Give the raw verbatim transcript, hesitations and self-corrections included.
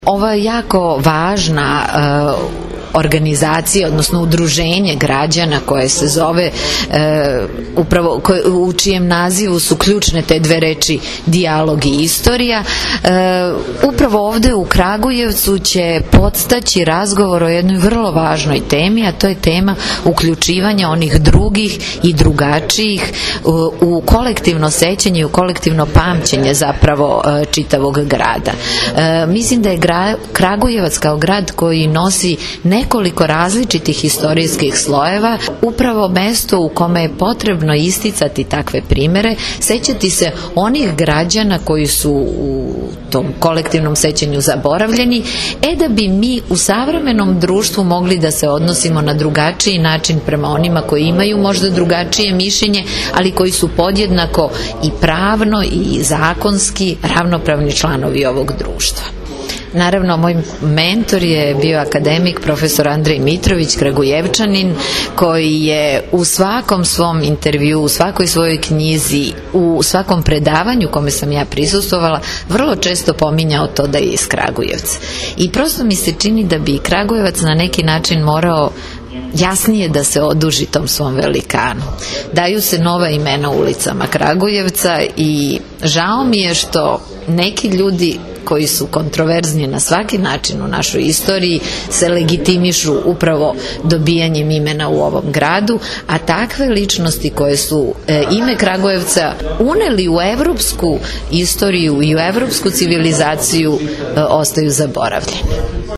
Ovo je jako važna uh, organizacija, odnosno udruženje građana koje se zove uh, upravo, koje, u čijem nazivu su ključne te dve reči dijalog i istorija. Uh, upravo ovde u Kragujevcu će podstaći razgovor o jednoj vrlo važnoj temi, a to je tema uključivanja onih drugih i drugačijih u, u kolektivno sećanje i u kolektivno pamćenje zapravo uh, čitavog grada. Uh, mislim da je gra Kragujevac kao grad koji nosi nekoliko različitih istorijskih slojeva, upravo mesto u kome je potrebno isticati takve primere, sećati se onih građana koji su u tom kolektivnom sećanju zaboravljeni, e da bi mi u savremenom društvu mogli da se odnosimo na drugačiji način prema onima koji imaju možda drugačije mišljenje, ali koji su podjednako i pravno i zakonski ravnopravni članovi ovog društva. Naravno, moj mentor je bio akademik profesor Andrej Mitrović, Kragujevčanin, koji je u svakom svom intervju, u svakoj svojoj knjizi, u svakom predavanju kome sam ja prisustvovala, vrlo često pominjao to da je iz Kragujevca. I prosto mi se čini da bi Kragujevac na neki način morao jasnije da se oduži tom svom velikanu. Daju se nova imena ulicama Kragujevca i žao mi je što neki ljudi koji su kontroverzni na svaki način u našoj istoriji se legitimišu upravo dobijanjem imena u ovom gradu, a takve ličnosti koje su e, ime Kragujevca uneli u evropsku istoriju i u evropsku civilizaciju e, ostaju zaboravljene.